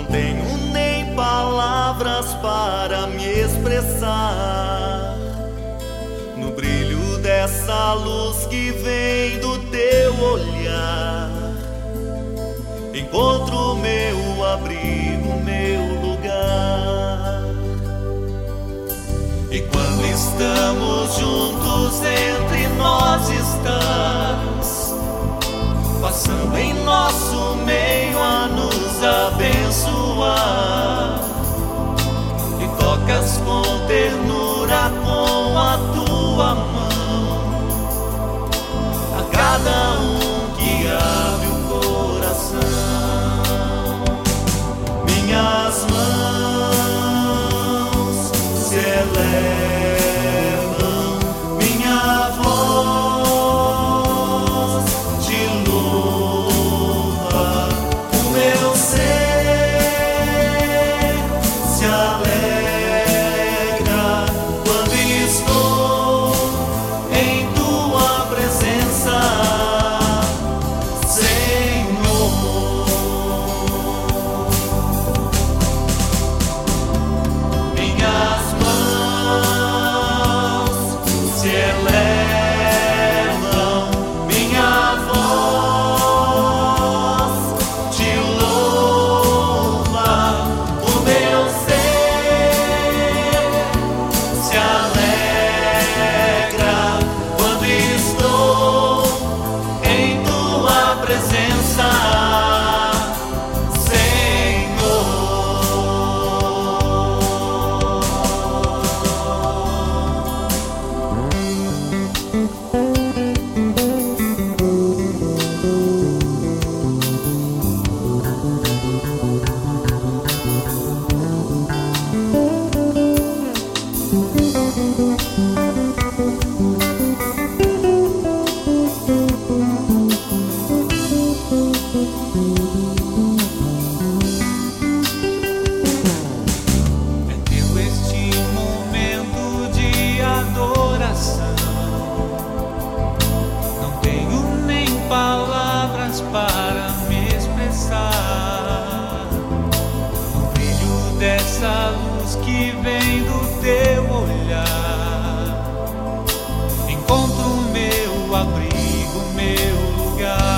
tenho nem palavras para me expressar. No brilho dessa luz que vem do teu olhar, encontro meu abrigo, meu lugar. E quando estamos juntos, entre nós estás, passando em nosso meio a nos abençoar. E tocas com ternura com a tua mão a cada que abre o coração. Minhas mãos se elevam, minha voz te louva, o meu ser se alegra quando estou em tua presença, Senhor. Minhas mãos se elevam, minha voz te louva, o meu ser se alegra quando estou em tua presença, Senhor. É teu este momento de adoração, não tenho nem palavras para me expressar. No brilho dessa luz que vem do teu olhar, encontro meu abrigo, meu lugar.